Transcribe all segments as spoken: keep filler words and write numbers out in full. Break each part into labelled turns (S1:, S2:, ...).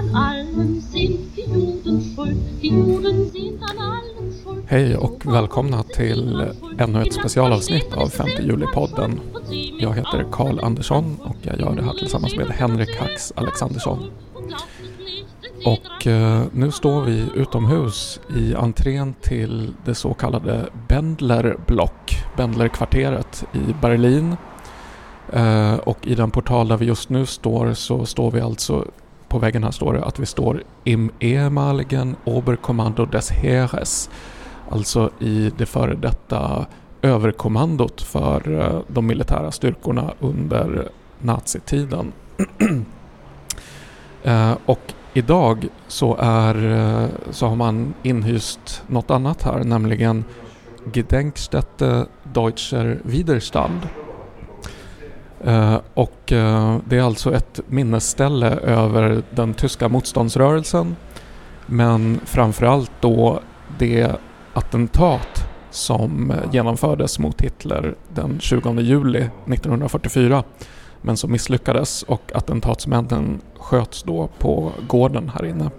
S1: Hej och välkomna till ännu ett specialavsnitt av femte juli-podden. Jag heter Carl Andersson och jag gör det här tillsammans med Henrik Hax Alexandersson. Och eh, nu står vi utomhus i entrén till det så kallade Bendlerblock, Bendlerkvarteret i Berlin. Eh, och i den portal där vi just nu står så står vi alltså, på väggen här står det att vi står im ehemaligen Oberkommando des Heeres, alltså i det före detta överkommandot för eh, de militära styrkorna under nazitiden. eh, och idag så, är, så har man inhyst något annat här, nämligen Gedenkstätte Deutscher Widerstand. Uh, och uh, det är alltså ett minnesställe över den tyska motståndsrörelsen, men framförallt då det attentat som genomfördes mot Hitler den tjugonde juli nittonhundrafyrtiofyra, men som misslyckades och attentatsmännen sköts då på gården här inne.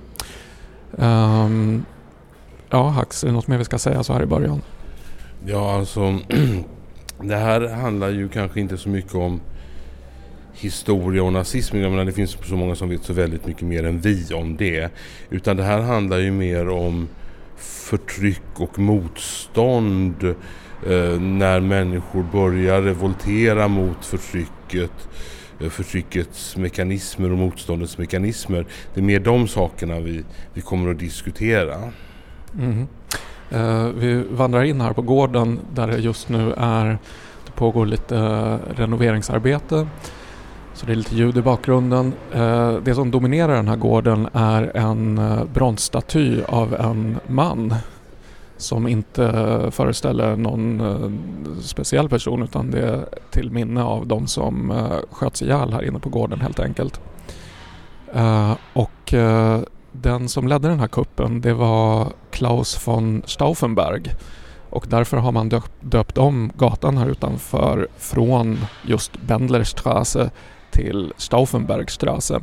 S1: Um, ja, Hax, är det något mer vi ska säga så här i början?
S2: Ja, alltså det här handlar ju kanske inte så mycket om historia och nazism. Jag menar, det finns så många som vet så väldigt mycket mer än vi om det. Utan det här handlar ju mer om förtryck och motstånd eh, när människor börjar revoltera mot förtrycket, eh, förtryckets mekanismer och motståndets mekanismer. Det är mer de sakerna vi, vi kommer att diskutera.
S1: Mm. Uh, vi vandrar in här på gården där det just nu är, det pågår lite uh, renoveringsarbete, så det är lite ljud i bakgrunden. Uh, det som dominerar den här gården är en uh, bronsstaty av en man som inte uh, föreställer någon uh, speciell person, utan det är till minne av de som uh, sköts ihjäl här inne på gården helt enkelt. Uh, och uh, Den som ledde den här kuppen, det var Klaus von Stauffenberg, och därför har man döpt, döpt om gatan här utanför från just Bendlerstraße till Stauffenbergstraße.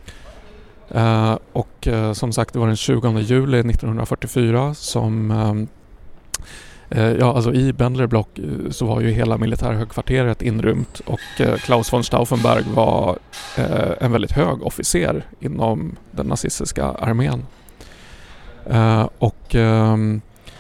S1: Uh, och uh, som sagt, det var den tjugonde juli nittonhundrafyrtiofyra som uh, uh, ja, alltså i Bendlerblock uh, så var ju hela militärhögkvarteret inrymt, och uh, Klaus von Stauffenberg var uh, en väldigt hög officer inom den nazistiska armén. Uh, och um,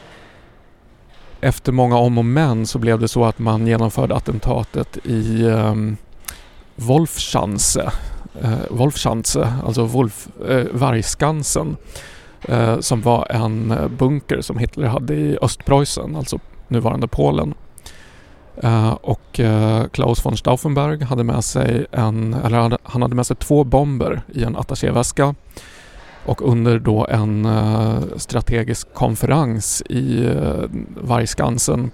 S1: efter många om och men så blev det så att man genomförde attentatet i um, Wolfschanze, uh, Wolfschanze, alltså Wolf, uh, Vargskansen, uh, som var en bunker som Hitler hade i Östpreussen, alltså nuvarande Polen. Uh, och uh, Klaus von Stauffenberg hade med sig en, eller hade, han hade med sig två bomber i en attachéväska. Och under då en uh, strategisk konferens i uh, Vargskansen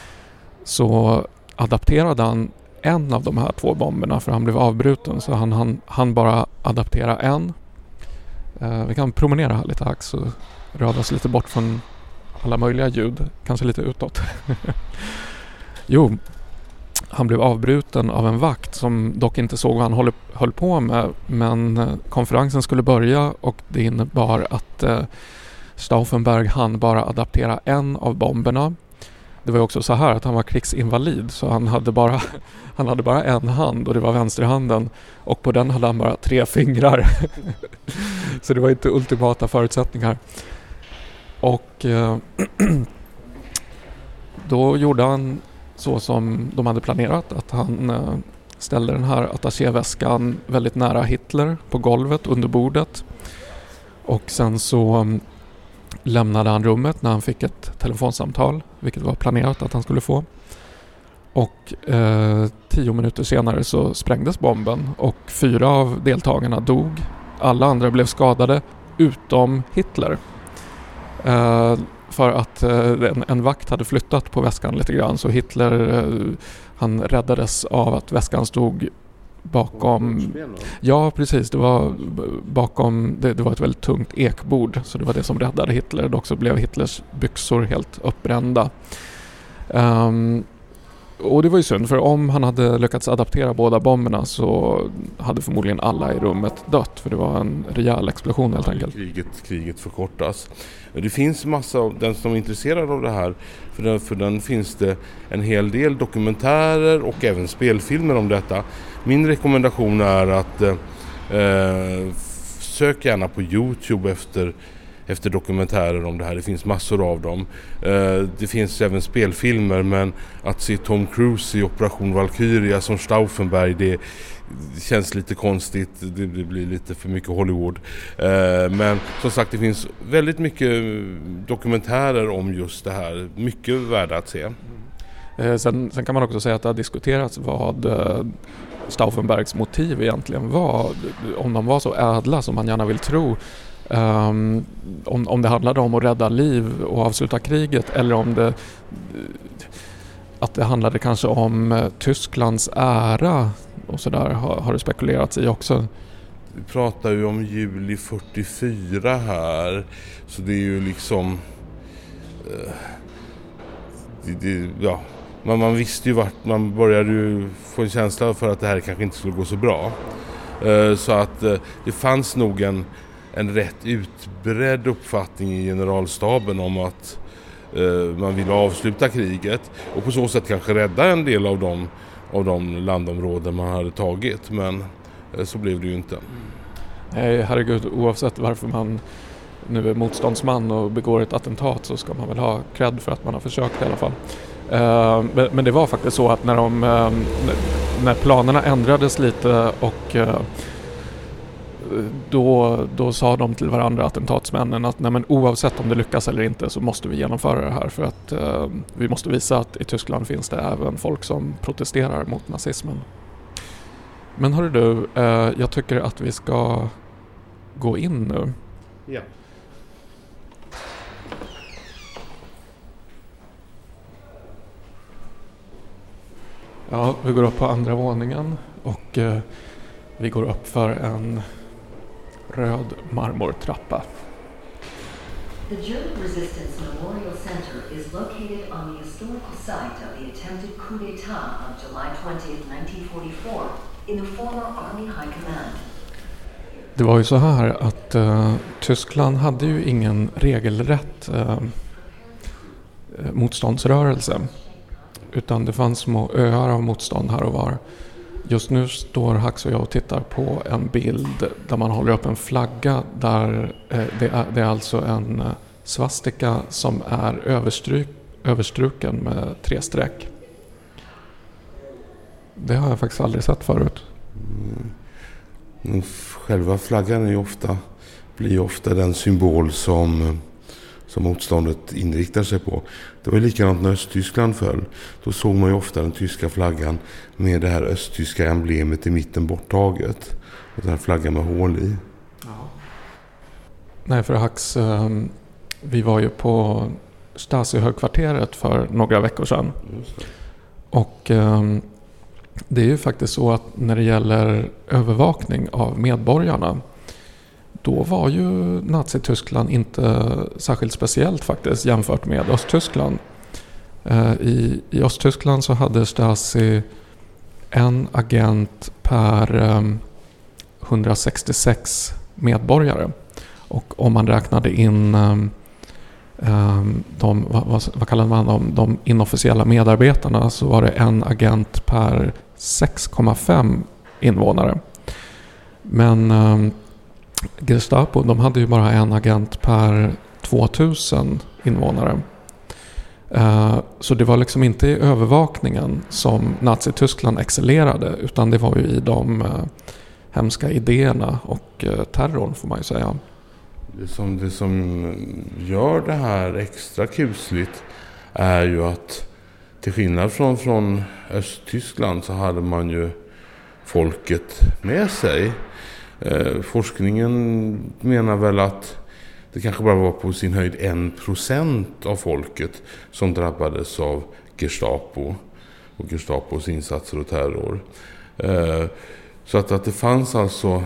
S1: så adapterade han en av de här två bomberna, för han blev avbruten, så han, han, han bara adaptera en. Uh, vi kan promenera här lite här så röra oss lite bort från alla möjliga ljud, kanske lite utåt. Jo, han blev avbruten av en vakt som dock inte såg vad han höll, höll på med, men konferensen skulle börja och det innebar att eh, Stauffenberg hann bara adaptera en av bomberna. Det var ju också så här att han var krigsinvalid, så han hade bara, han hade bara en hand, och det var vänsterhanden, och på den hade han bara tre fingrar. Så det var inte ultimata förutsättningar. Och eh, då gjorde han så som de hade planerat, att han eh, ställde den här attachéväskan väldigt nära Hitler på golvet under bordet, och sen så um, lämnade han rummet när han fick ett telefonsamtal, vilket var planerat att han skulle få, och eh, tio minuter senare så sprängdes bomben och fyra av deltagarna dog. Alla andra blev skadade utom Hitler. Eh, för att eh, en, en vakt hade flyttat på väskan lite grann, så Hitler eh, han räddades av att väskan stod bakom. Ja, precis, det var bakom, det, det var ett väldigt tungt ekbord, så det var det som räddade Hitler. Dock så blev Hitlers byxor helt uppbrända. Um, och det var ju synd, för om han hade lyckats adaptera båda bomberna så hade förmodligen alla i rummet dött, för det var en rejäl explosion helt enkelt.
S2: Kriget, kriget förkortas. Det finns massa av den som är intresserad av det här, för den, för den finns det en hel del dokumentärer och även spelfilmer om detta. Min rekommendation är att eh, sök gärna på YouTube efter efter dokumentärer om det här. Det finns massor av dem. Eh, det finns även spelfilmer, men att se Tom Cruise i Operation Valkyria som Stauffenberg, det känns lite konstigt. Det blir lite för mycket Hollywood. Eh, men som sagt, det finns väldigt mycket dokumentärer om just det här. Mycket värda att se.
S1: Eh, sen, sen kan man också säga att det har diskuterats vad eh, Stauffenbergs motiv egentligen var. Om de var så ädla som man gärna vill tro. Um, om, om det handlade om att rädda liv och avsluta kriget, eller om det att det handlade kanske om uh, Tysklands ära och sådär, har, har det spekulerats i också.
S2: Vi pratar ju om juli fyrtiofyra här, så det är ju liksom uh, det, det, ja, man, man visste ju vart, man började ju få en känsla för att det här kanske inte skulle gå så bra, uh, så att uh, det fanns nog en en rätt utbredd uppfattning i generalstaben om att eh, man ville avsluta kriget och på så sätt kanske rädda en del av de, av de landområden man hade tagit, men eh, så blev det ju inte.
S1: Nej, herregud, oavsett varför man nu är motståndsman och begår ett attentat, så ska man väl ha cred för att man har försökt i alla fall. Uh, men, men det var faktiskt så att när, de, uh, när planerna ändrades lite och uh, Då, då sa de till varandra, attentatsmännen, att nej, men oavsett om det lyckas eller inte så måste vi genomföra det här, för att eh, vi måste visa att i Tyskland finns det även folk som protesterar mot nazismen. Men hörru du, eh, jag tycker att vi ska gå in nu.
S2: Ja.
S1: Ja, vi går upp på andra våningen och eh, vi går upp för en röd marmortrappa.
S3: The German Resistance Memorial Center is located on the historical site of the attempted coup d'état on July twentieth, nineteen forty-four in the former Army High Command.
S1: Det var ju så här att uh, Tyskland hade ju ingen regelrätt uh, motståndsrörelse, utan det fanns små öar av motstånd här och var. Just nu står Hax och jag och tittar på en bild där man håller upp en flagga där eh, det, är, det är alltså en eh, svastika som är överstryk, överstruken med tre streck. Det har jag faktiskt aldrig sett förut.
S2: Mm. Själva flaggan är ju ofta, blir ju ofta den symbol som, som motståndet inriktar sig på. Det var likadant när Östtyskland föll. Då såg man ju ofta den tyska flaggan med det här östtyska emblemet i mitten borttaget. Och den här flaggan med hål i.
S1: Ja. Nej, för Hax, eh, vi var ju på Stasi-högkvarteret för några veckor sedan.
S2: Just det.
S1: Och eh, det är ju faktiskt så att när det gäller övervakning av medborgarna, då var ju Nazi-Tyskland inte särskilt speciellt faktiskt jämfört med Östtyskland. Eh, i, I Östtyskland så hade Stasi en agent per eh, hundrasextiosex medborgare. Och om man räknade in eh, de, vad, vad kallar man dem, de inofficiella medarbetarna, så var det en agent per sex komma fem invånare. Men eh, Gestapo, de hade ju bara en agent per tvåtusen invånare. Uh, så det var liksom inte i övervakningen som Nazi-Tyskland excellerade, utan det var ju i de uh, hemska idéerna och uh, terrorn, får man ju säga.
S2: Det som, det som gör det här extra kusligt är ju att till skillnad från, från Östtyskland så hade man ju folket med sig. Eh, forskningen menar väl att det kanske bara var på sin höjd en procent av folket som drabbades av Gestapo och Gestapos insatser och terror. Eh, så att, att det fanns alltså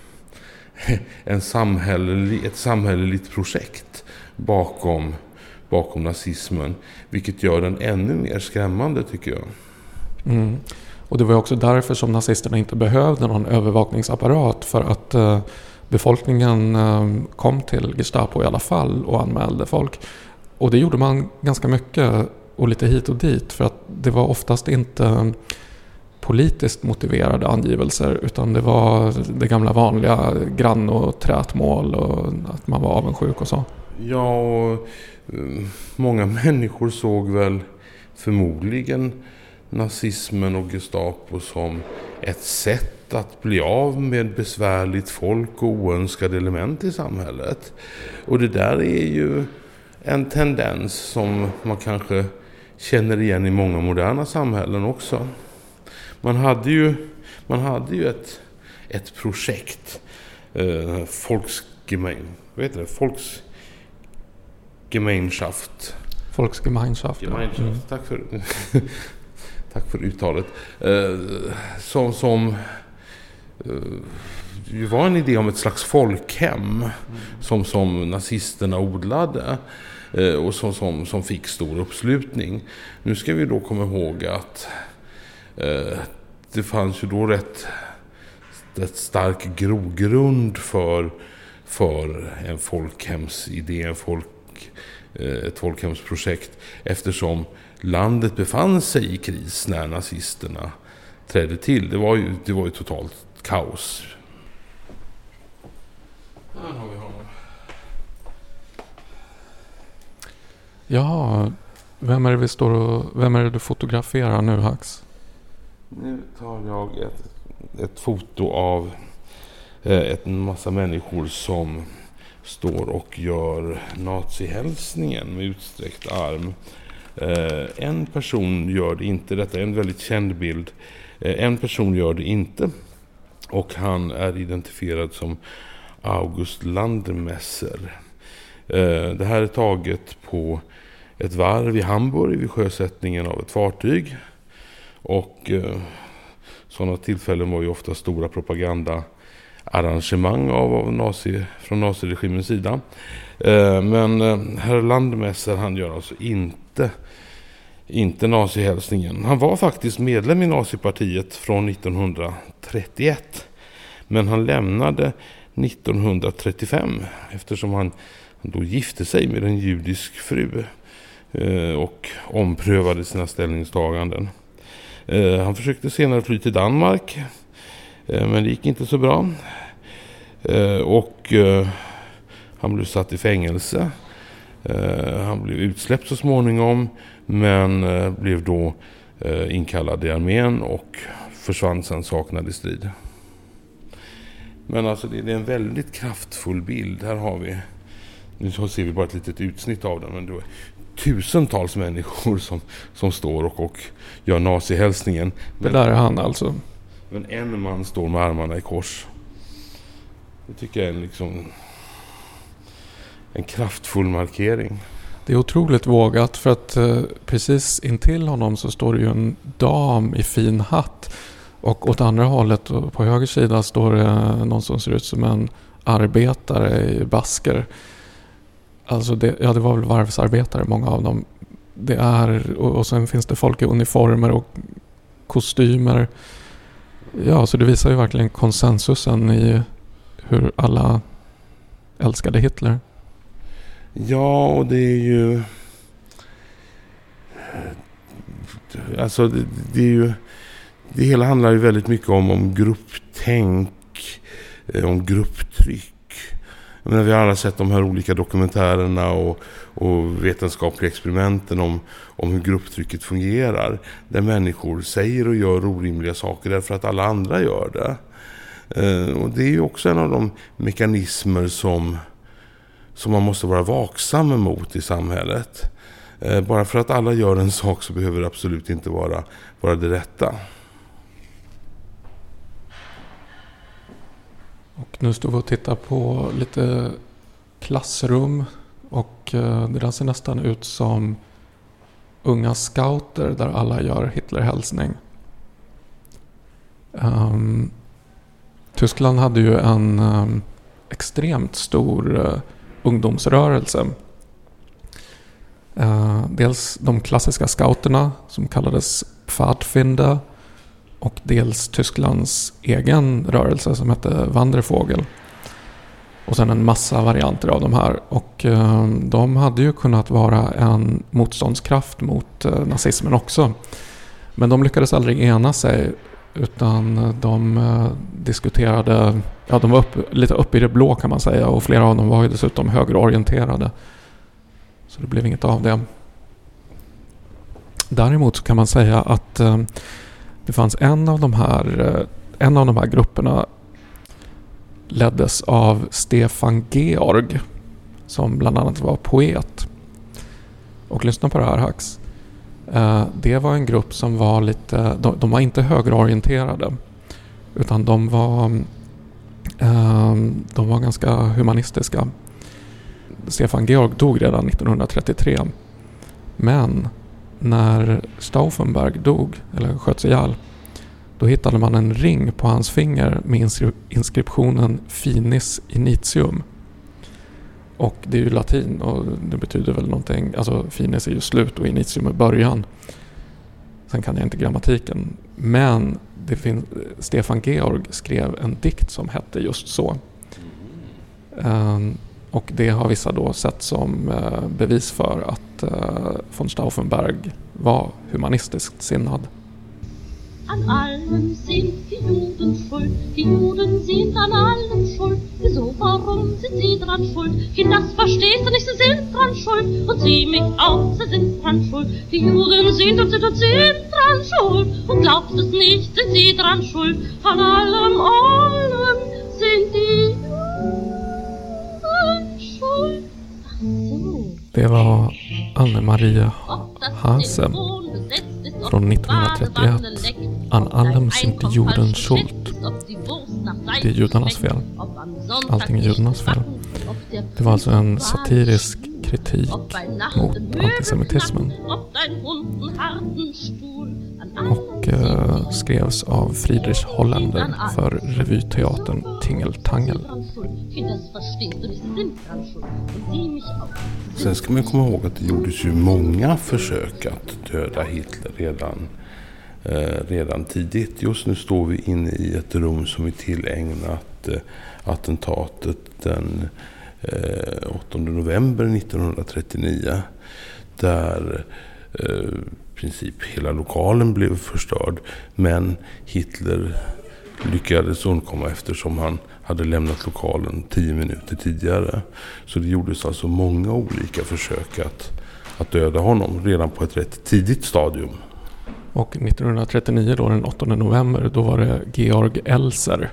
S2: en samhällelig, ett samhälleligt projekt bakom, bakom nazismen, vilket gör den ännu mer skrämmande tycker jag.
S1: Mm. Och det var också därför som nazisterna inte behövde någon övervakningsapparat, för att eh, befolkningen eh, kom till Gestapo i alla fall och anmälde folk. Och det gjorde man ganska mycket och lite hit och dit, för att det var oftast inte politiskt motiverade angivelser, utan det var det gamla vanliga grann- och trätmål och att man var avundsjuk och så.
S2: Ja, och många människor såg väl förmodligen nazismen och Gestapo som ett sätt att bli av med besvärligt folk och oönskade element i samhället. Och det där är ju en tendens som man kanske känner igen i många moderna samhällen också. Man hade ju, man hade ju ett, ett projekt, eh, Volksgemein, vad heter det? Volksgemeinschaft.
S1: Volksgemeinschaft.
S2: Gemeinschaft.
S1: Mm.
S2: Tack för tack för uttalet. Eh, som som eh, det var en idé om ett slags folkhem mm. som som nazisterna odlade eh, och som som som fick stor uppslutning. Nu ska vi då komma ihåg att eh, det fanns ju då rätt ett stark grogrund för för en folkhemsidé, en folk ett folkhemsprojekt, eftersom landet befann sig i kris när nazisterna trädde till. Det var ju, det var ju totalt kaos. Här har vi honom.
S1: Ja, vem är det vi står och, vem är det du fotograferar nu, Hax?
S2: Nu tar jag ett, ett foto av eh, en massa människor som står och gör nazihälsningen med utsträckt arm. Eh, en person gör det inte. Detta är en väldigt känd bild. Eh, en person gör det inte. Och han är identifierad som August Landmesser. Eh, det här är taget på ett varv i Hamburg vid sjösättningen av ett fartyg. Och eh, sådana tillfällen var ju ofta stora propaganda arrangemang av, av nazi, från naziregimens sida. Eh, men eh, herr Landmesser, han gör alltså inte, inte nazihälsningen. Han var faktiskt medlem i nazipartiet från nittonhundratrettioett. Men han lämnade nittonhundratrettiofem eftersom han då gifte sig med en judisk fru eh, och omprövade sina ställningstaganden. Eh, han försökte senare fly till Danmark, men det gick inte så bra. Eh, och eh, han blev satt i fängelse. Eh, han blev utsläppt så småningom, men eh, blev då eh, inkallad i armén och försvann sen saknad i strid. Men alltså det, det är en väldigt kraftfull bild. Här har vi, nu ser vi bara ett litet utsnitt av den, men det är tusentals människor som, som står och, och gör nazihälsningen.
S1: Det där är han alltså.
S2: Men en man står med armarna i kors. Det tycker jag är en, liksom, en kraftfull markering.
S1: Det är otroligt vågat, för att eh, precis intill honom så står det ju en dam i fin hatt. Och åt andra hållet och på höger sida står det eh, någon som ser ut som en arbetare i basker. Alltså det, ja, det var väl varvsarbetare, många av dem. Det är, och, och sen finns det folk i uniformer och kostymer. Ja, så det visar ju verkligen konsensusen i hur alla älskade Hitler.
S2: Ja, och det är ju... Alltså, det, det är ju... Det hela handlar ju väldigt mycket om, om grupptänk, om grupptryck. Jag menar, vi har alla sett de här olika dokumentärerna och, och vetenskapliga experimenten om, om hur grupptrycket fungerar. Där människor säger och gör orimliga saker därför att alla andra gör det. Eh, och det är ju också en av de mekanismer som, som man måste vara vaksam emot i samhället. Eh, bara för att alla gör en sak så behöver det absolut inte vara, vara det rätta.
S1: Och nu står vi och tittar på lite klassrum, och eh, det där ser nästan ut som unga scouter där alla gör Hitlerhälsning. Um, Tyskland hade ju en um, extremt stor uh, ungdomsrörelse. Uh, dels de klassiska scouterna som kallades Pfadfinder och dels Tysklands egen rörelse som hette Wandervogel. Och sen en massa varianter av de här. Och uh, de hade ju kunnat vara en motståndskraft mot uh, nazismen också. Men de lyckades aldrig ena sig, utan de uh, diskuterade, ja de var upp, lite uppe i det blå kan man säga, och flera av dem var ju dessutom högerorienterade. Så det blev inget av det. Däremot så kan man säga att uh, det fanns en av de här, uh, en av de här grupperna leddes av Stefan Georg, som bland annat var poet. Och lyssna på det här, Hax. Uh, det var en grupp som var lite, de, de var inte högerorienterade, utan de var uh, de var ganska humanistiska. Stefan Georg dog redan nittonhundratrettiotre, men när Stauffenberg dog eller sköts ihjäl, då hittade man en ring på hans finger med inskri- inskriptionen Finis Initium. Och det är ju latin och det betyder väl någonting, alltså finis är ju slut och initium är början. Sen kan jag inte grammatiken, men det fin- Stefan Georg skrev en dikt som hette just så. Um, och det har vissa då sett som uh, bevis för att uh, von Stauffenberg var humanistiskt sinnad.
S4: An allem sind die Juden schuld, die Juden sind an allem schuld. Wieso, warum sind sie dran schuld? Kind, das verstehst du nicht, sie sind dran schuld. Und sieh mich auch, sie sind dran schuld. Die Juden sind und sind und sind dran schuld. Und glaubst es nicht, sind sie dran schuld. An allem, allem sind die Juden schuld. Ach so.
S1: Det var Anne-Marie Hase från nittonhundratrettioett. An allem sind die Juden schuld. Det är judarnas fel. Allting är judarnas fel. Det var alltså en satirisk kritik mot antisemitismen. Och eh, skrevs av Friedrich Holländer för revyteatern Tingeltangel.
S2: Sen ska man komma ihåg att det gjordes ju många försök att döda Hitler redan, eh, redan tidigt. Just nu står vi inne i ett rum som är tillägnat eh, attentatet den eh, åttonde november nittonhundratrettionio, där eh, i princip hela lokalen blev förstörd, men Hitler lyckades undkomma eftersom han hade lämnat lokalen tio minuter tidigare. Så det gjordes alltså många olika försök att, att döda honom redan på ett rätt tidigt stadium.
S1: Och nittonhundratrettionio då, den åttonde november, då var det Georg Elser.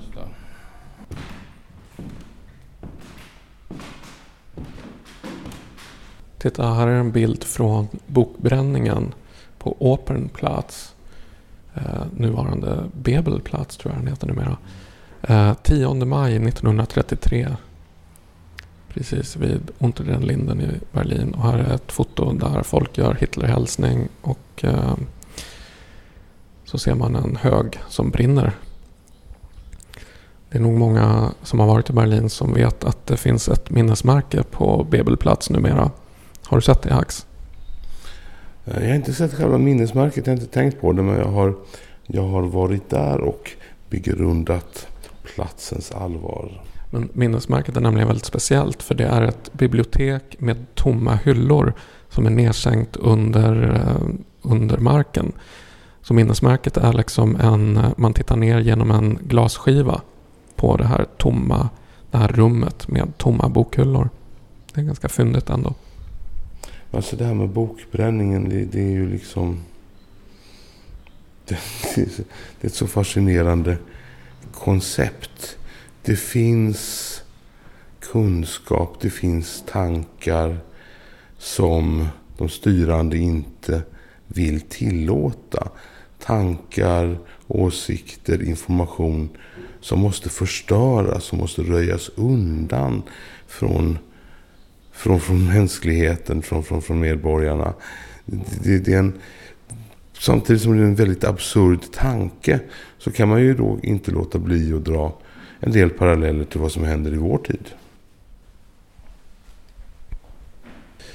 S1: Titta, här är en bild från bokbränningen på Opernplatz. Eh, nuvarande Bebelplatz tror jag den heter numera. Eh, tionde maj nittonhundratrettiotre. Precis vid Unter den Linden i Berlin. Och här är ett foto där folk gör Hitlerhälsning. Och eh, så ser man en hög som brinner. Det är nog många som har varit i Berlin som vet att det finns ett minnesmärke på Bebelplatz numera. Har du sett det, Hax?
S2: Jag har inte sett själva minnesmärket, jag har inte tänkt på det, men jag har, jag har varit där och begrundat platsens allvar.
S1: Men minnesmärket är nämligen väldigt speciellt, för det är ett bibliotek med tomma hyllor som är nedsänkt under, under marken. Så minnesmärket är liksom en, man tittar ner genom en glasskiva på det här tomma, det här rummet med tomma bokhyllor. Det är ganska fyndigt ändå.
S2: Alltså det här med bokbränningen, det, det är ju liksom det, det är ett så fascinerande koncept. Det finns kunskap, det finns tankar som de styrande inte vill tillåta. Tankar, åsikter, information som måste förstöras, som måste röjas undan från Från, från mänskligheten, från, från, från medborgarna. Det, det är en, samtidigt som det är en väldigt absurd tanke, så kan man ju då inte låta bli att dra en del paralleller till vad som händer i vår tid.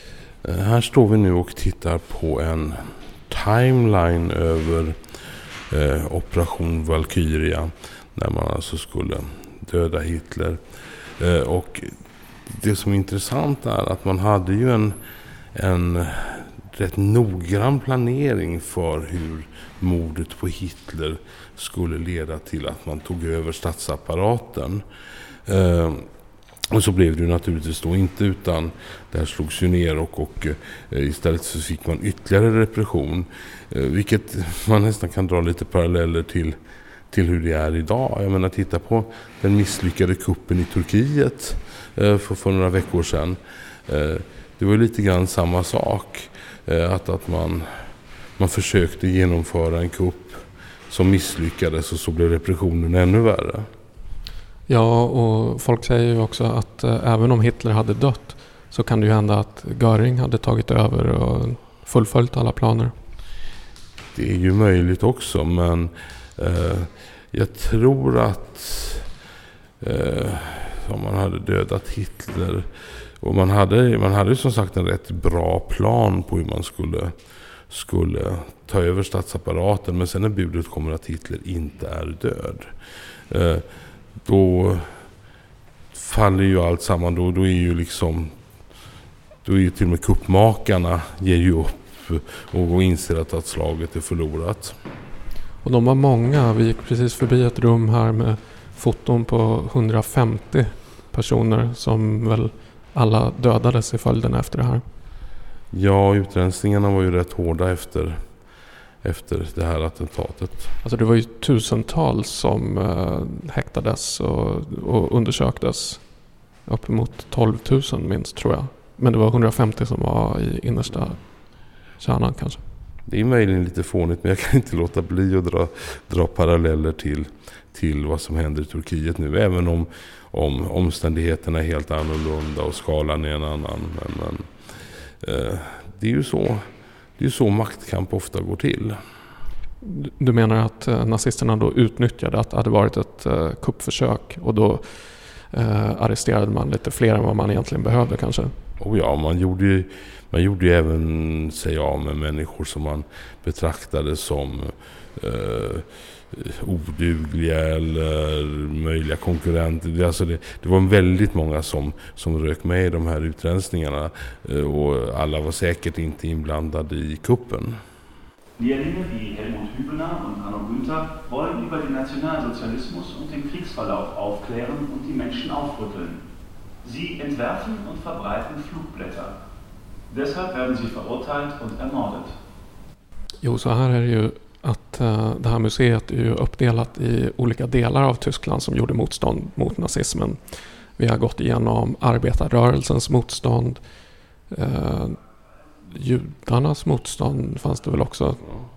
S2: Här står vi nu och tittar på en timeline över eh, Operation Valkyria, när man alltså skulle döda Hitler. Eh, och det som är intressant är att man hade ju en, en rätt noggrann planering för hur mordet på Hitler skulle leda till att man tog över statsapparaten. Eh, och så blev det ju naturligtvis då inte, utan det här slogs ju ner och, och eh, istället så fick man ytterligare repression. Eh, vilket man nästan kan dra lite paralleller till, till hur det är idag. Jag menar, titta på den misslyckade kuppen i Turkiet eh, för, för några veckor sedan. Eh, det var ju lite grann samma sak. Eh, att att man, man försökte genomföra en kupp som misslyckades, och så blev repressionen ännu värre.
S1: Ja, och folk säger ju också att eh, även om Hitler hade dött så kan det ju hända att Göring hade tagit över och fullföljt alla planer.
S2: Det är ju möjligt också, men eh, jag tror att eh, om man hade dödat Hitler, och man hade, man hade som sagt en rätt bra plan på hur man skulle, skulle ta över statsapparaten, men sen när budet kommer att Hitler inte är död, eh, då faller ju allt samman. Då, då är ju liksom då är ju till och med kuppmakarna ger ju upp och inser att, att slaget är förlorat.
S1: Och de var många. Vi gick precis förbi ett rum här med foton på hundrafemtio personer som väl alla dödades i följden efter det här.
S2: Ja, utrensningarna var ju rätt hårda efter efter det här attentatet.
S1: Alltså det var ju tusentals som eh, häktades och, och undersöktes. Uppemot tolv tusen minst, tror jag. Men det var hundrafemtio som var i innersta kärnan kanske.
S2: Det är möjligen lite fånigt, men jag kan inte låta bli att dra, dra paralleller till, till vad som händer i Turkiet nu. Även om, om omständigheterna är helt annorlunda och skalan är en annan. Men, men eh, det är ju så. Det är ju så maktkamp ofta går till.
S1: Du menar att eh, nazisterna då utnyttjade att det hade varit ett eh, kuppförsök, och då eh, arresterade man lite fler än vad man egentligen behövde kanske?
S2: Och ja, man gjorde ju, man gjorde ju även sig av med människor som man betraktade som eh, odugliga eller möjliga konkurrenter. Det, alltså det, det var väldigt många som, som rök med i de här utrensningarna, och alla var säkert inte inblandade i kuppen.
S5: Lehrlinge wie Helmut Hübener und Hanno Günther wollen über den Nationalsozialismus und den Kriegsverlauf aufklären und die Menschen aufrütteln. Sie entwerfen und verbreiten Flugblätter. Deshalb werden sie verurteilt und ermordet.
S1: Jo, så här är det ju att uh, det här museet är ju uppdelat i olika delar av Tyskland som gjorde motstånd mot nazismen. Vi har gått igenom arbetarrörelsens motstånd, uh, judarnas motstånd fanns det väl också,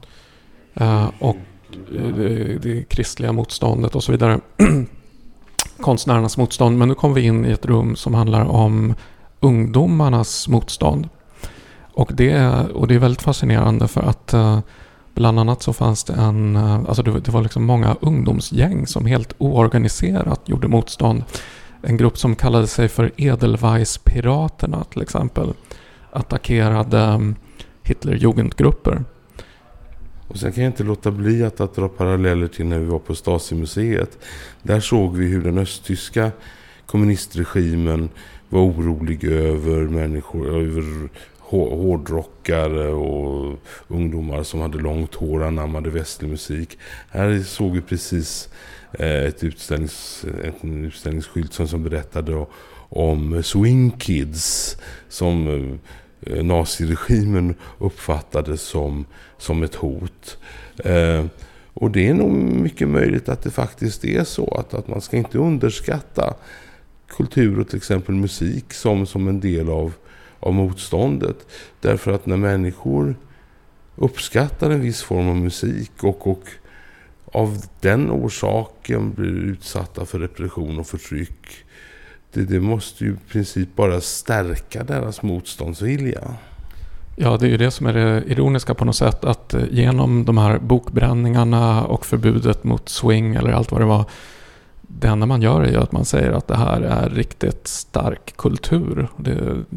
S1: uh, och det, det kristliga motståndet och så vidare. Konstnärernas motstånd. Men nu kom vi in i ett rum som handlar om ungdomarnas motstånd. Och det, och det är väldigt fascinerande, för att uh, bland annat så fanns det en, alltså det, det var liksom många ungdomsgäng som helt oorganiserat gjorde motstånd. En grupp som kallade sig för Edelweiss-piraterna till exempel attackerade Hitlerjugendgrupper.
S2: Och sen kan jag inte låta bli att, att dra paralleller till när vi var på Stasi-museet. Där såg vi hur den östtyska kommunistregimen var orolig över människor, över hårdrockare och ungdomar som hade långt hår, anammade västlig musik. Här såg vi precis ett utställnings, en utställningsskylt som, som berättade om swing kids som naziregimen uppfattade som, som ett hot. Eh, och det är nog mycket möjligt att det faktiskt är så att, att man ska inte underskatta kultur och till exempel musik som, som en del av, av motståndet. Därför att när människor uppskattar en viss form av musik och, och av den orsaken blir utsatta för repression och förtryck, det, det måste ju i princip bara stärka deras motståndsvilja.
S1: Ja, det är ju det som är det ironiska på något sätt, att genom de här bokbränningarna och förbudet mot swing eller allt vad det var, det enda man gör är ju att man säger att det här är riktigt stark kultur. Det,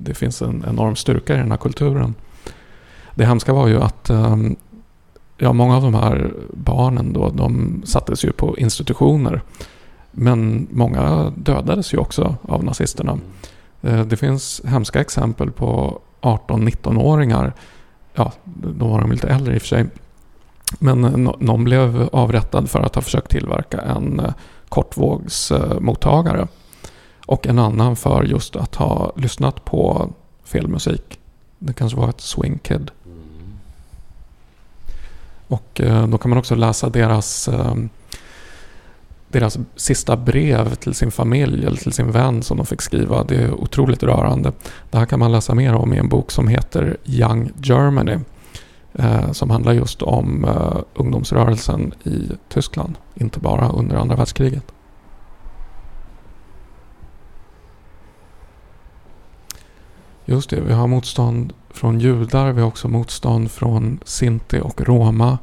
S1: det finns en enorm styrka i den här kulturen. Det hemska var ju att um, ja, många av de här barnen då, de sattes ju på institutioner. Men många dödades ju också av nazisterna. Uh, det finns hemska exempel på arton-nitton-åringar. Ja, då var de lite äldre i och för sig. Men någon blev avrättad för att ha försökt tillverka en uh, kortvågsmottagare. Uh, och en annan för just att ha lyssnat på fel musik. Det kanske var ett swing kid. Mm. Och uh, då kan man också läsa deras... Uh, deras sista brev till sin familj eller till sin vän som de fick skriva. Det är otroligt rörande. Det här kan man läsa mer om i en bok som heter Young Germany. Eh, som handlar just om eh, ungdomsrörelsen i Tyskland. Inte bara under andra världskriget. Just det, vi har motstånd från judar. Vi har också motstånd från Sinti och Roma.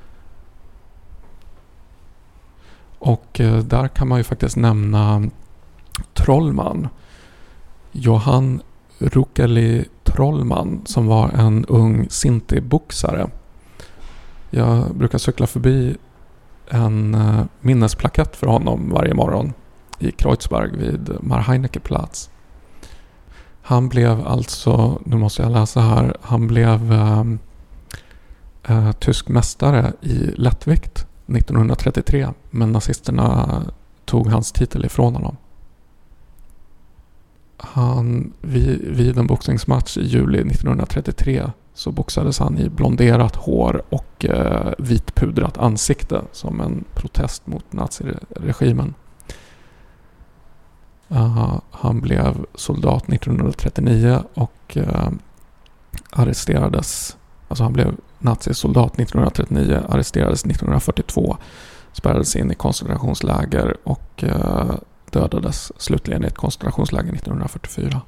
S1: Och eh, där kan man ju faktiskt nämna Trollman. Johann Rukeli Trollman som var en ung Sinti-boxare. Jag brukar cykla förbi en eh, minnesplakett för honom varje morgon i Kreuzberg vid Marheinekeplatz. Han blev alltså, nu måste jag läsa här, han blev eh, eh, tysk mästare i lättvikt nittonhundratrettiotre, men nazisterna tog hans titel ifrån honom. Han, vid, vid en boxningsmatch i juli nittonhundratrettiotre så boxades han i blonderat hår och eh, vitpudrat ansikte som en protest mot naziregimen. Uh, han blev soldat nittonhundratrettionio och uh, arresterades. Alltså han blev nazisoldat nittonhundratrettionio, arresterades nittonhundrafyrtiotvå, spärrades in i koncentrationsläger och uh, dödades slutligen i ett koncentrationsläger nittonhundrafyrtiofyra.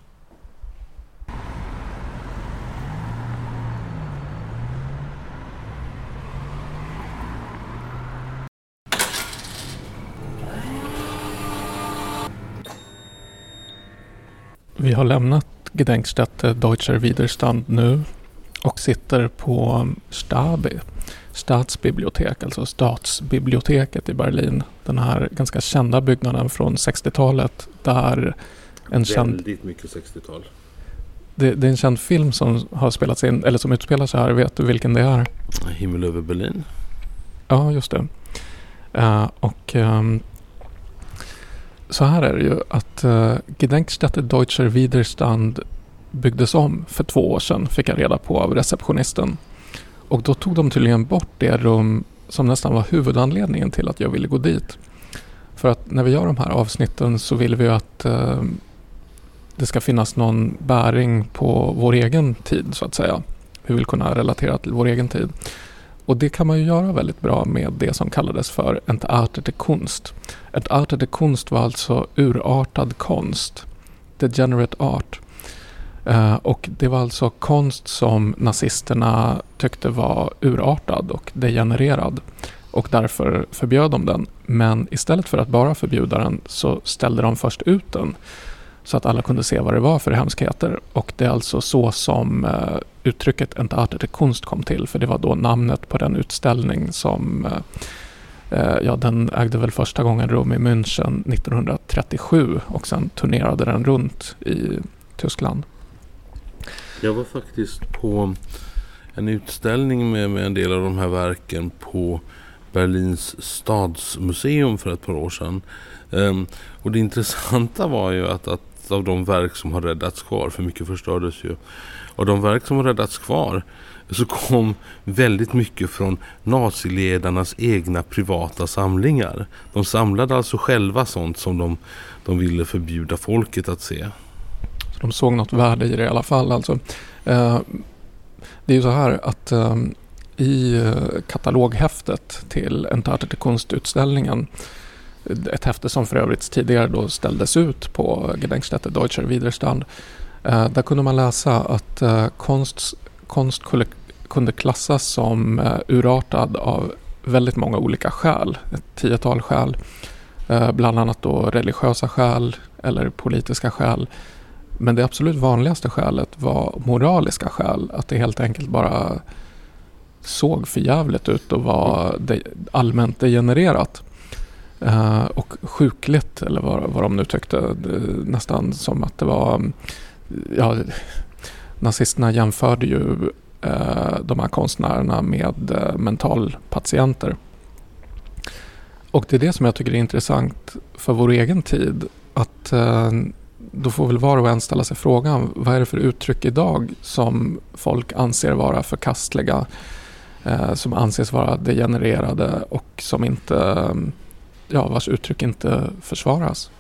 S1: Vi har lämnat Gedenkstätte Deutscher Widerstand nu och sitter på Stabi, stadsbibliotek, alltså stadsbiblioteket i Berlin. Den här ganska kända byggnaden från sextiotalet där en känd...
S2: Väldigt mycket sextiotal.
S1: Det, det är en känd film som har spelats in, eller som utspelar sig här. Vet du vilken det är?
S2: Himmel över Berlin.
S1: Ja, just det. Uh, och... Um, Så här är det ju att uh, Gedenkstätte Deutscher Widerstand byggdes om för två år sedan, fick jag reda på av receptionisten. Och då tog de tydligen bort det rum som nästan var huvudanledningen till att jag ville gå dit. För att när vi gör de här avsnitten så vill vi ju att uh, det ska finnas någon bäring på vår egen tid så att säga. Vi vill kunna relatera till vår egen tid. Och det kan man ju göra väldigt bra med det som kallades för entartete Kunst. Entartete Kunst var alltså urartad konst. Degenerate art. Uh, och det var alltså konst som nazisterna tyckte var urartad och degenererad. Och därför förbjöd de den. Men istället för att bara förbjuda den så ställde de först ut den. Så att alla kunde se vad det var för hemskheter. Och det är alltså så som uh, uttrycket entartete Kunst kom till. För det var då namnet på den utställning som... Uh, uh, ja, den ägde väl första gången rum i München nittonhundratrettiosju. Och sen turnerade den runt i Tyskland.
S2: Jag var faktiskt på en utställning med, med en del av de här verken på Berlins stadsmuseum för ett par år sedan. Um, och det intressanta var ju att, att av de verk som har räddats kvar, för mycket förstördes ju, och de verk som har räddats kvar så kom väldigt mycket från naziledarnas egna privata samlingar. De samlade alltså själva sånt som de, de ville förbjuda folket att se.
S1: Så de såg något värde i det i alla fall. Alltså, eh, det är ju så här att eh, i kataloghäftet till entartete Kunstutställningen, ett häfte som för övrigt tidigare då ställdes ut på Gedenkstätte Deutscher Widerstand. Eh, där kunde man läsa att eh, konst, konst kunde, kunde klassas som eh, urartad av väldigt många olika skäl. Ett tiotal skäl. Eh, bland annat då religiösa skäl eller politiska skäl. Men det absolut vanligaste skälet var moraliska skäl. Att det helt enkelt bara såg för jävligt ut och var de, allmänt degenererat. Uh, och sjukligt, eller vad, vad de nu tyckte. Det, nästan som att det var... Ja, nazisterna jämförde ju uh, de här konstnärerna med uh, mentalpatienter. Och det är det som jag tycker är intressant för vår egen tid. Att uh, då får väl var och en ställa sig frågan, vad är det för uttryck idag som folk anser vara förkastliga, uh, som anses vara degenererade och som inte... Um, ja, vars uttryck inte försvaras.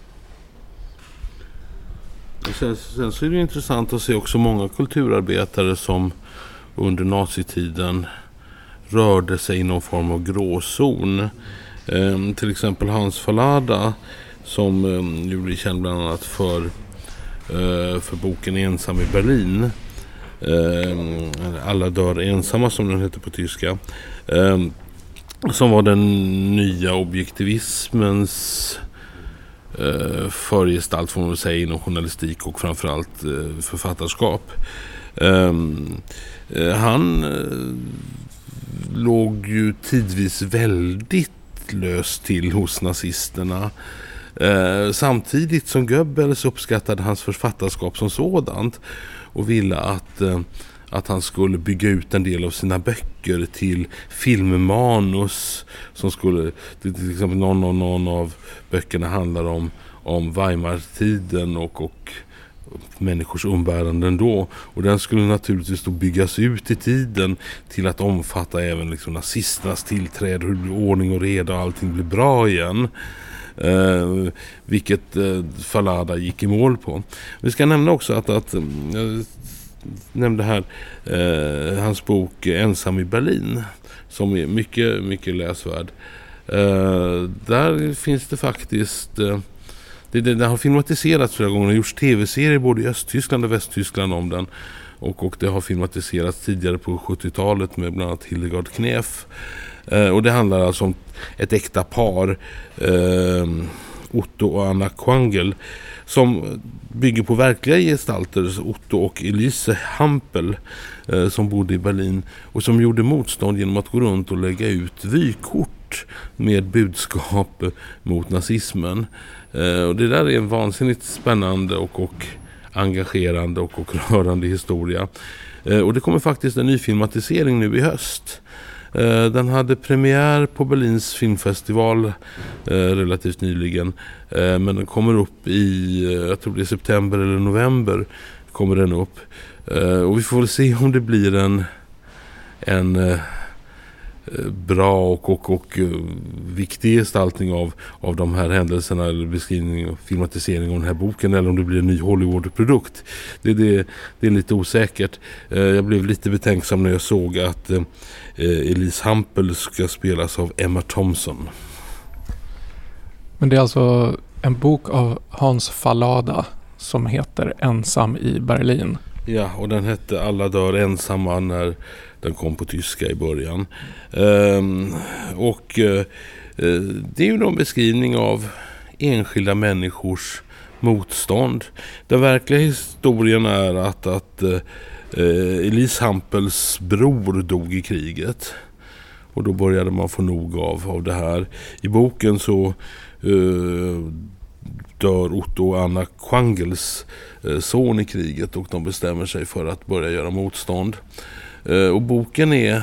S2: Sen, sen så är det intressant att se också många kulturarbetare som under nazitiden rörde sig i någon form av gråzon. Ehm, till exempel Hans Fallada som um, gjorde känd bland annat för, uh, för boken Ensam i Berlin. Ehm, Alla dör ensamma som den heter på tyska. Ehm, som var den nya objektivismens eh, förgestalt får man säga inom journalistik och framförallt eh, författarskap. Eh, eh, han eh, låg ju tidvis väldigt löst till hos nazisterna. Eh, samtidigt som Goebbels uppskattade hans författarskap som sådant och ville att eh, att han skulle bygga ut en del av sina böcker till filmmanus som skulle, till exempel någon, någon, någon av böckerna handlar om, om Weimartiden och, och människors umbäranden då, och den skulle naturligtvis då byggas ut i tiden till att omfatta även liksom nazisternas tillträde, hur det blir ordning och reda och allting blir bra igen. Eh, vilket eh, Fallada gick i mål på. Vi ska nämna också att, att eh, nämnde här eh, hans bok Ensam i Berlin som är mycket, mycket läsvärd. Eh, där finns det faktiskt eh, det, det, det har filmatiserats flera gånger och gjorts tv-serier både i Östtyskland och Västtyskland om den, och, och det har filmatiserats tidigare på sjuttiotalet med bland annat Hildegard Knef. Eh, och det handlar alltså om ett äkta par, eh, Otto och Anna Quangel, som bygger på verkliga gestalter, Otto och Elise Hampel, eh, som bodde i Berlin och som gjorde motstånd genom att gå runt och lägga ut vykort med budskap mot nazismen. Eh, och det där är en vansinnigt spännande och, och engagerande och, och rörande historia. Eh, och det kommer faktiskt en ny filmatisering nu i höst. Den hade premiär på Berlins filmfestival eh, relativt nyligen, eh, men den kommer upp i, jag tror det är september eller november kommer den upp, eh, och vi får väl se om det blir en, en eh, bra och, och, och viktig gestaltning av, av de här händelserna eller beskrivning och filmatisering av den här boken, eller om det blir en ny Hollywood-produkt. Det, det, det är lite osäkert. Jag blev lite betänksam när jag såg att Elise Hampel ska spelas av Emma Thompson.
S1: Men det är alltså en bok av Hans Fallada som heter Ensam i Berlin.
S2: Ja, och den hette Alla dör ensamma när den kom på tyska i början. Ehm, och eh, det är ju en beskrivning av enskilda människors motstånd. Den verkliga historien är att, att eh, Elise Hampels bror dog i kriget. Och då började man få nog av, av det här. I boken så eh, dör Otto och Anna Quangels eh, son i kriget, och de bestämmer sig för att börja göra motstånd. Eh, och boken är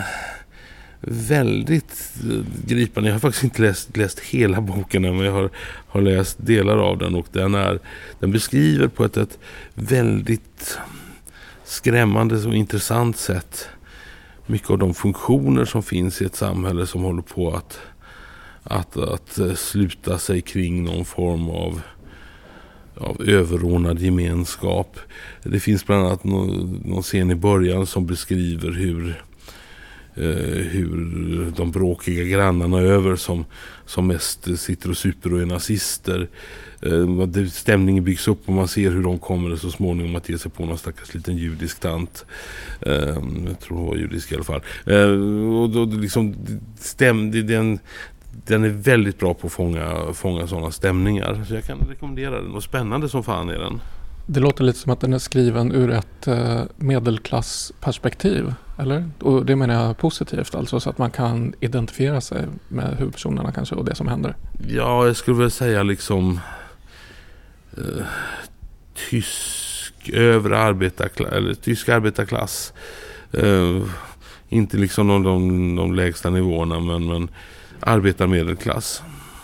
S2: väldigt eh, gripande. Jag har faktiskt inte läst, läst hela boken än, men jag har, har läst delar av den, och den, är, den beskriver på ett, ett väldigt skrämmande och intressant sätt mycket av de funktioner som finns i ett samhälle som håller på att, att, att sluta sig kring någon form av av överordnad gemenskap. Det finns bland annat någon, någon scen i början som beskriver hur eh, hur de bråkiga grannarna över som, som mest sitter och super och är nazister. Eh, stämningen byggs upp och man ser hur de kommer så småningom att ge sig på någon stackars liten judisk tant. Eh, jag tror hon var judisk i alla fall. Eh, och då liksom stäm, det, den Den är väldigt bra på att fånga, fånga sådana stämningar. Så jag kan rekommendera den. Och spännande som fan är den.
S1: Det låter lite som att den är skriven ur ett eh, medelklassperspektiv, eller? Och det menar jag positivt, alltså så att man kan identifiera sig med huvudpersonerna kanske och det som händer.
S2: Ja, jag skulle väl säga liksom eh, tysk övre arbetarklass, eller tysk arbetarklass. Eh, inte liksom de, de, de lägsta nivåerna, men, men arbetarmedelklass.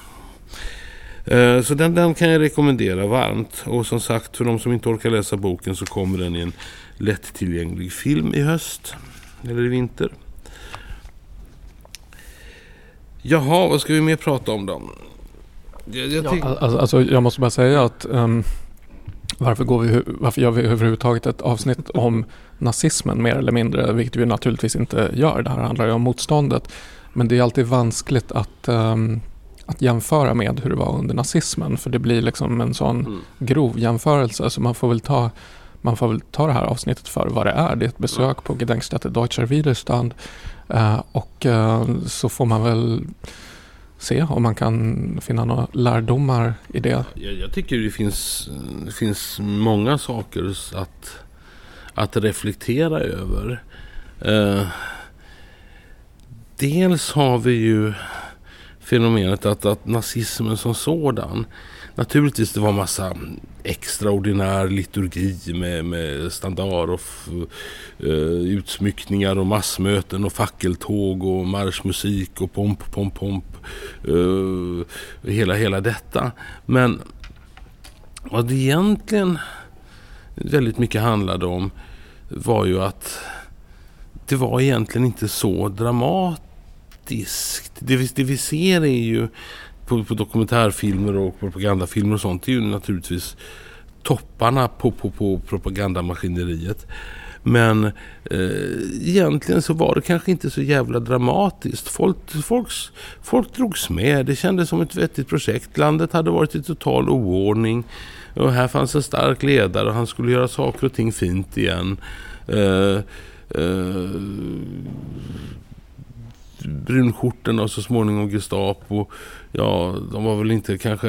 S2: Så den, den kan jag rekommendera varmt. Och som sagt, för de som inte orkar läsa boken så kommer den i en lättillgänglig film i höst. Eller i vinter. Jaha, vad ska vi mer prata om då? Jag, jag, tänk...
S1: ja, alltså, alltså, jag måste bara säga att um, varför, går vi, varför gör vi överhuvudtaget ett avsnitt om nazismen mer eller mindre, vilket vi naturligtvis inte gör. Det här handlar ju om motståndet. Men det är alltid vanskligt att... Um, att jämföra med hur det var under nazismen, för det blir liksom en sån mm. grov jämförelse, så man får väl ta man får väl ta det här avsnittet för vad det är. Det är ett besök mm. på Gedenkstätte Deutscher Widerstand uh, och uh, så får man väl se om man kan finna några lärdomar i det.
S2: Jag, jag tycker det finns det finns många saker att att reflektera över. Uh, dels har vi ju fenomenet att, att nazismen som sådan, naturligtvis det var massa extraordinär liturgi med, med standard och uh, utsmyckningar och massmöten och fackeltåg och marschmusik och pomp, pomp, pomp uh, hela, hela detta. Men vad det egentligen väldigt mycket handlade om var ju att det var egentligen inte så dramatiskt. Det vi, det vi ser är ju på, på dokumentärfilmer och propagandafilmer och sånt, det är ju naturligtvis topparna på, på, på propagandamaskineriet. Men eh, egentligen så var det kanske inte så jävla dramatiskt. Folk, folks, folk drogs med. Det kändes som ett vettigt projekt. Landet hade varit i total oordning. Och här fanns en stark ledare och han skulle göra saker och ting fint igen. Eh, eh, brunskjortorna och så småningom Gestapo, ja, de var väl inte kanske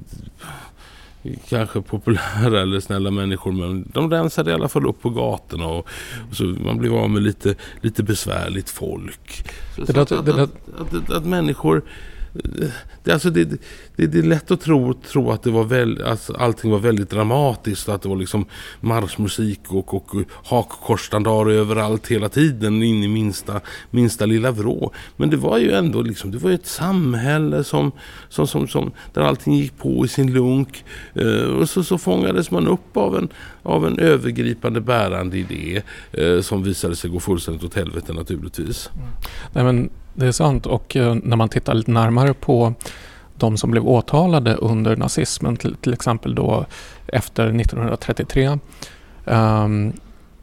S2: kanske populära eller snälla människor, men de rensade i alla fall upp på gatorna och, och så man blev av med lite, lite besvärligt folk. Så, det så att, att, att, att, att, att människor det, alltså det, det, det är lätt att tro, tro att det var väl, alltså allting var väldigt dramatiskt, att det var liksom marschmusik och, och hakkorsstandarer överallt hela tiden in i minsta, minsta lilla vrå. Men det var ju ändå liksom, det var ju ett samhälle som, som, som, som där allting gick på i sin lunk, eh, och så, så fångades man upp av en, av en övergripande bärande idé eh, som visade sig gå fullständigt åt helvete naturligtvis.
S1: Mm. Nej, men det är sant, och eh, när man tittar lite närmare på de som blev åtalade under nazismen, till, till exempel då efter nittonhundratrettiotre, um,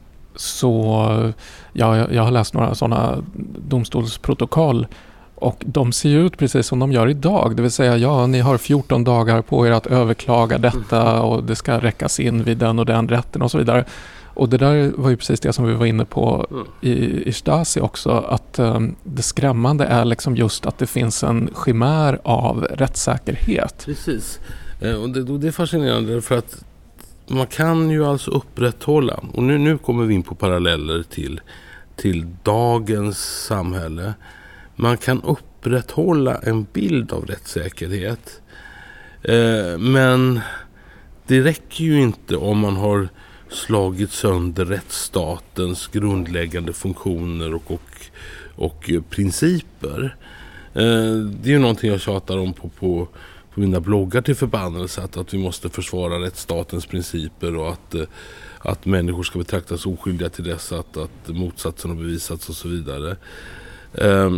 S1: så ja, jag, jag har läst några sådana domstolsprotokoll och de ser ut precis som de gör idag, det vill säga ja, ni har fjorton dagar på er att överklaga detta och det ska räckas in vid den och den rätten och så vidare. Och det där var ju precis det som vi var inne på i, i Stasi också, att um, det skrämmande är liksom just att det finns en chimär av rättssäkerhet.
S2: Precis, eh, och det, det är fascinerande för att man kan ju alltså upprätthålla, och nu, nu kommer vi in på paralleller till, till dagens samhälle, man kan upprätthålla en bild av rättssäkerhet, eh, men det räcker ju inte om man har slagit sönder rättsstatens grundläggande funktioner och, och, och principer. Eh, det är ju någonting jag tjatar om på, på, på mina bloggar till förbannelse, att, att vi måste försvara rättsstatens principer och att, att människor ska betraktas oskyldiga till dess att, att motsatsen har bevisats och så vidare. Eh,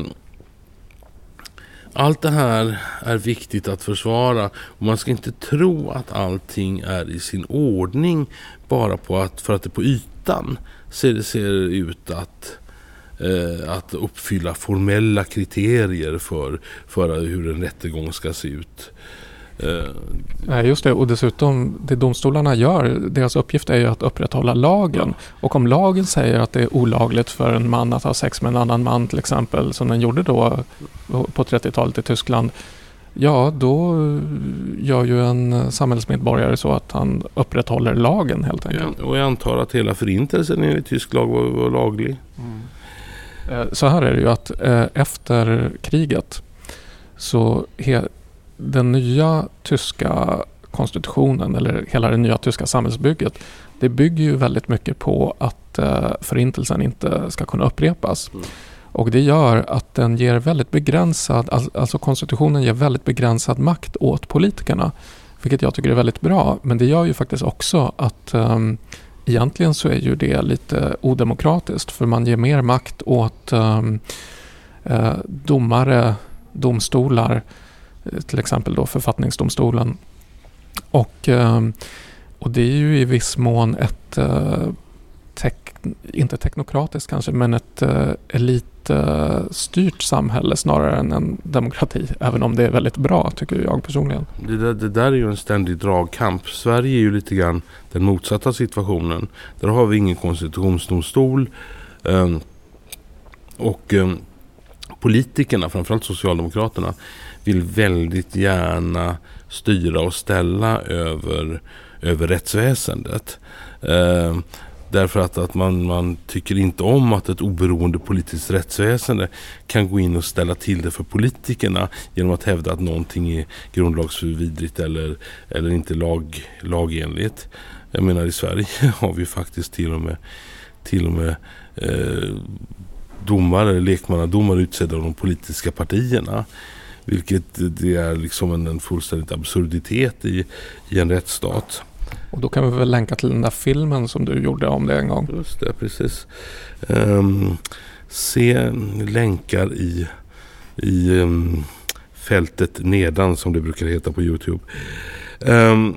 S2: Allt det här är viktigt att försvara, och man ska inte tro att allting är i sin ordning bara på att, för att det på ytan ser, ser ut att, eh, att uppfylla formella kriterier för, för hur en rättegång ska se ut.
S1: Nej, just det, och dessutom det domstolarna gör, deras uppgift är ju att upprätthålla lagen, och om lagen säger att det är olagligt för en man att ha sex med en annan man till exempel, som den gjorde då på trettiotalet i Tyskland, Ja, då gör ju en samhällsmedborgare så att han upprätthåller lagen helt enkelt.
S2: Ja, och jag antar att hela förintelsen enligt tysk lag var, var laglig.
S1: Mm. Så här är det ju att efter kriget så he, den nya tyska konstitutionen eller hela det nya tyska samhällsbygget, det bygger ju väldigt mycket på att förintelsen inte ska kunna upprepas. Mm. Och det gör att den ger väldigt begränsad, alltså konstitutionen ger väldigt begränsad makt åt politikerna. Vilket jag tycker är väldigt bra. Men det gör ju faktiskt också att um, egentligen så är ju det lite odemokratiskt. För man ger mer makt åt um, uh, domare, domstolar, till exempel då författningsdomstolen. Och, um, och det är ju i viss mån ett uh, tek- inte teknokratiskt kanske, men ett uh, elitstyrt samhälle snarare än en demokrati. Även om det är väldigt bra, tycker jag personligen.
S2: Det där, det där är ju en ständig dragkamp. Sverige är ju lite grann den motsatta situationen. Där har vi ingen konstitutionsdomstol. Um, och um, politikerna, framförallt Socialdemokraterna, vill väldigt gärna styra och ställa över, över rättsväsendet. Um, Därför att, att man, man tycker inte om att ett oberoende politiskt rättsväsende kan gå in och ställa till det för politikerna genom att hävda att någonting är grundlagsvidrigt eller, eller inte lag, lagenligt. Jag menar, i Sverige har vi faktiskt till och med, till och med eh, domare, lekmannadomare utsedda av de politiska partierna. Vilket det är liksom en, en fullständigt absurditet i, i en rättsstat.
S1: Och då kan vi väl länka till den där filmen som du gjorde om det en gång.
S2: Just det, precis. Um, se länkar i, i um, fältet nedan, som det brukar heta på YouTube. Um,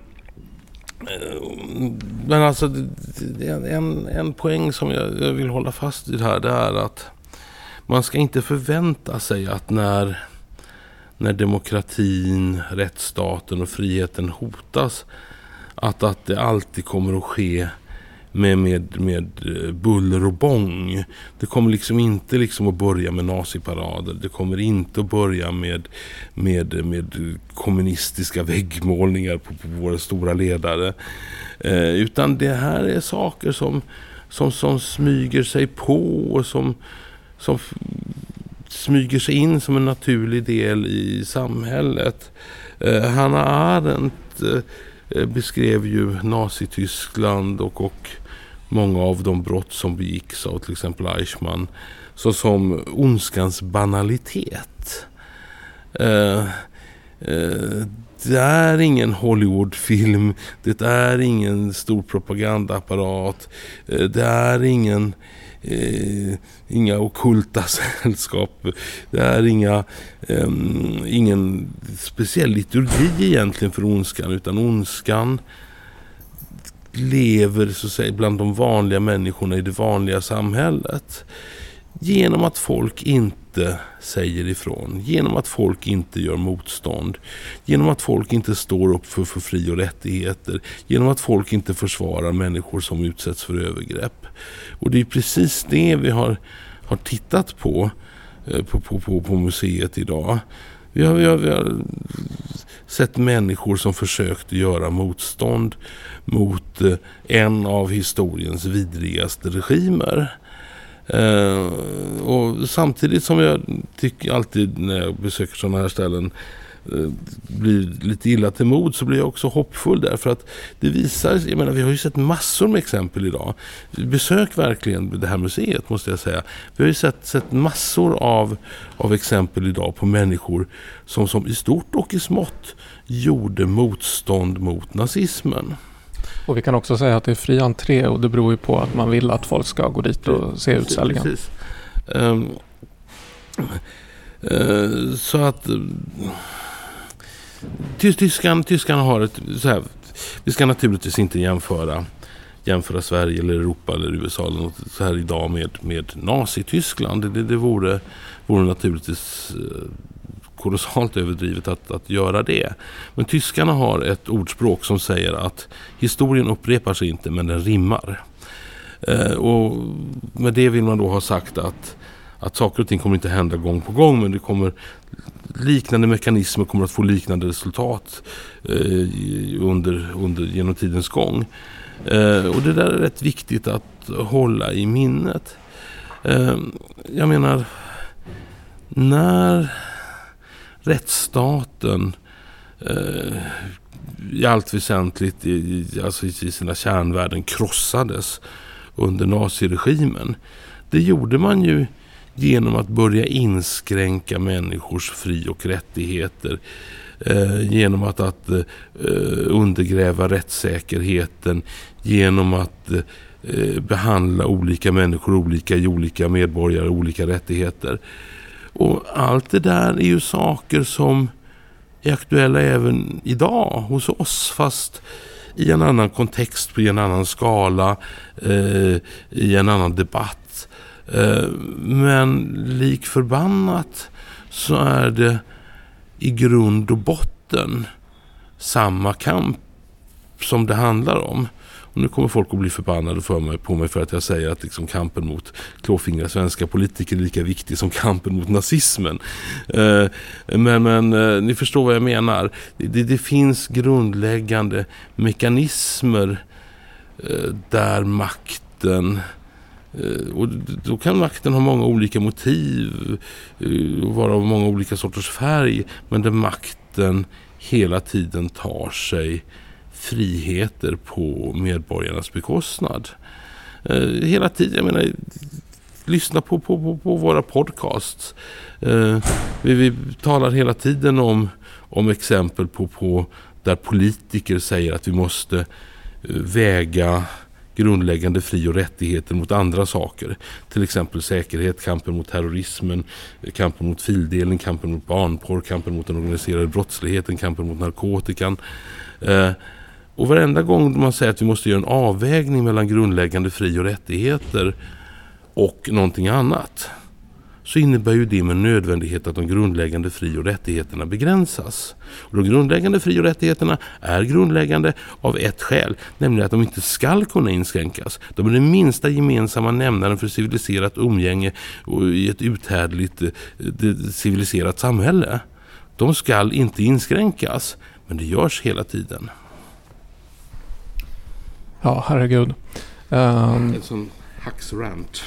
S2: men alltså, det är en, en poäng som jag, jag vill hålla fast vid här, det är att man ska inte förvänta sig att när, när demokratin, rättsstaten och friheten hotas, Att, att det alltid kommer att ske med, med, med buller och bång. Det kommer liksom inte liksom att börja med naziparader. Det kommer inte att börja med, med, med kommunistiska väggmålningar på, på våra stora ledare. Eh, utan det här är saker som, som, som smyger sig på och som, som smyger sig in som en naturlig del i samhället. Eh, Hannah Arendt eh, beskrev ju Nazityskland och, och många av de brott som begicks av till exempel Eichmann så som ondskans banalitet. Eh, eh, det är ingen Hollywoodfilm, det är ingen stor propagandaapparat, eh, det är ingen Eh, inga ockulta sällskap, det är inga eh, ingen speciell liturgi egentligen för ondskan, utan ondskan lever så att säga bland de vanliga människorna i det vanliga samhället genom att folk inte säger ifrån, genom att folk inte gör motstånd, genom att folk inte står upp för, för fri- och rättigheter, genom att folk inte försvarar människor som utsätts för övergrepp. Och det är precis det vi har, har tittat på, eh, på, på, på på museet idag. Vi har, vi, har, vi har sett människor som försökte göra motstånd mot eh, en av historiens vidrigaste regimer. Uh, och samtidigt som jag tycker alltid när jag besöker sådana här ställen uh, blir lite illa till mod, så blir jag också hoppfull därför att det visar, jag menar, vi har ju sett massor med exempel idag. Besök verkligen det här museet, måste jag säga. Vi har ju sett, sett massor av, av exempel idag på människor som, som i stort och i smått gjorde motstånd mot nazismen.
S1: Och vi kan också säga att det är fri entré, och det beror ju på att man vill att folk ska gå dit och se utställningen.
S2: Precis. Um, uh, så att uh, tyskan, tyskan har ett så här, vi ska naturligtvis inte jämföra jämföra Sverige eller Europa eller U S A eller något så här idag med, med Nazityskland. Det, det vore, vore naturligtvis uh, kolossalt överdrivet att, att göra det. Men tyskarna har ett ordspråk som säger att historien upprepar sig inte, men den rimmar. Eh, och med det vill man då ha sagt att, att saker och ting kommer inte hända gång på gång, men det kommer liknande mekanismer kommer att få liknande resultat eh, under, under, genom tidens gång. Eh, och det där är rätt viktigt att hålla i minnet. Eh, jag menar, när rättsstaten eh, i allt väsentligt i, alltså i sina kärnvärden krossades under naziregimen, det gjorde man ju genom att börja inskränka människors fri- och rättigheter, eh, genom att, att eh, undergräva rättssäkerheten, genom att eh, behandla olika människor olika i olika medborgare, olika rättigheter. Och allt det där är ju saker som är aktuella även idag hos oss, fast i en annan kontext, på en annan skala, eh, i en annan debatt. Eh, men lik förbannat så är det i grund och botten samma kamp som det handlar om. Och nu kommer folk att bli förbannade för mig, på mig för att jag säger att liksom kampen mot klåfingriga svenska politiker är lika viktig som kampen mot nazismen. Eh, men men eh, ni förstår vad jag menar. Det, det finns grundläggande mekanismer eh, där makten, eh, och då kan makten ha många olika motiv eh, och vara av många olika sorters färg, men där makten hela tiden tar sig friheter på medborgarnas bekostnad. Eh, hela tiden, jag menar, lyssna på, på, på, på våra podcasts. Eh, vi, vi talar hela tiden om, om exempel på, på där politiker säger att vi måste eh, väga grundläggande fri- och rättigheter mot andra saker. Till exempel säkerhet, kampen mot terrorismen, kampen mot fildelning, kampen mot barnporr, kampen mot den organiserade brottsligheten, kampen mot narkotikan. Eh, Och varenda gång man säger att vi måste göra en avvägning mellan grundläggande fri- och rättigheter och någonting annat, så innebär ju det med nödvändighet att de grundläggande fri- och rättigheterna begränsas. Och de grundläggande fri- och rättigheterna är grundläggande av ett skäl, nämligen att de inte ska kunna inskränkas. De är den minsta gemensamma nämnaren för civiliserat umgänge och i ett uthärdligt civiliserat samhälle. De ska inte inskränkas, men det görs hela tiden.
S1: Ja, herregud. Um,
S2: En sån hacksrant.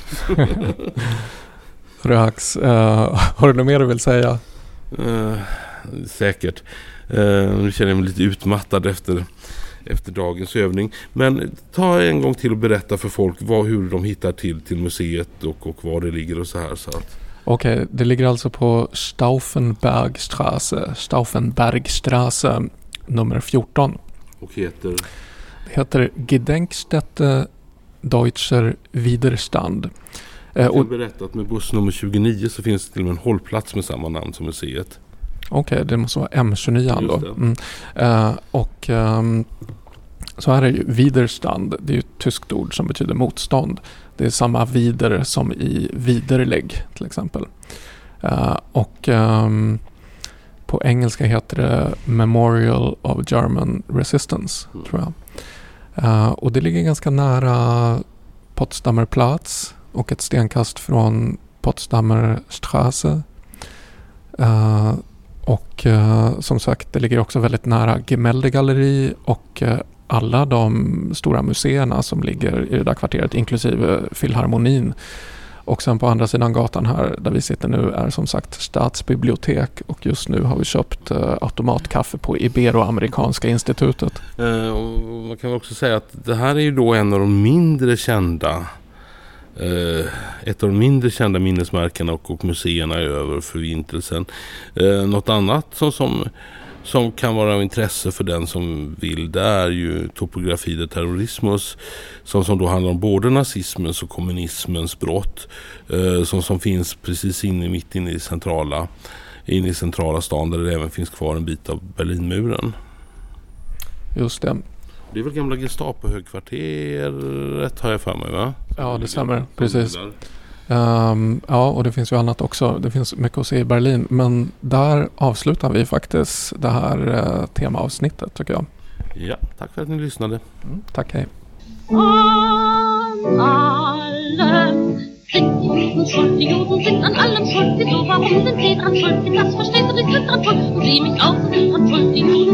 S1: Hax, uh, har du något mer du vill säga?
S2: Uh, säkert. Uh, nu känner jag mig lite utmattad efter, efter dagens övning. Men ta en gång till och berätta för folk vad, hur de hittar till, till museet och, och var det ligger och så här. Så att...
S1: Okej, okay, det ligger alltså på Stauffenbergstraße, Stauffenbergstraße nummer fjorton.
S2: Och heter...
S1: Det heter Gedenkstätte Deutscher Widerstand.
S2: Jag har berättat med buss nummer tjugonio så finns det till och med en hållplats med samma namn som museet.
S1: Okej, okay, det måste vara M tjugonio då. Mm. Uh, och um, så här är det ju, Widerstand, det är ju ett tyskt ord som betyder motstånd. Det är samma wider som i widerlägg till exempel. Uh, och um, på engelska heter det Memorial of German Resistance, mm. tror jag. Uh, och det ligger ganska nära Potsdamer Platz och ett stenkast från Potsdamer Straße. Uh, och uh, som sagt, det ligger också väldigt nära Gemäldegalleri och uh, alla de stora museerna som ligger i det där kvarteret, inklusive Filharmonin. Och sen på andra sidan gatan här där vi sitter nu är som sagt Stadsbibliotek, och just nu har vi köpt uh, automatkaffe på Iberoamerikanska institutet.
S2: Uh, och man kan också säga att det här är ju då en av de mindre kända uh, ett av de mindre kända minnesmärkena och, och museerna över Förintelsen. Uh, något annat som, som som kan vara av intresse för den som vill, det är ju Topografi de Terrorismus, som, som då handlar om både nazismens och kommunismens brott, eh, som, som finns precis inne, mitt inne i centrala, inne i centrala stan, där det även finns kvar en bit av Berlinmuren.
S1: Just det.
S2: Det är väl gamla Gestapo-högkvarteret, har jag för mig, va?
S1: Ja, det stämmer. Precis. Um, ja, och det finns ju annat också. Det finns mycket att se i Berlin. Men där avslutar vi faktiskt det här uh, temaavsnittet, tycker jag.
S2: Ja, tack för att ni lyssnade.
S1: Mm, tack, hej.
S4: An allen Juden schuld, die Juden sind an allem schuld. Wieso, warum sind sie dran schuld? Das verstehst du, die sind dran schuld. Und sie mich auch, sie sind dran schuld, die Juden.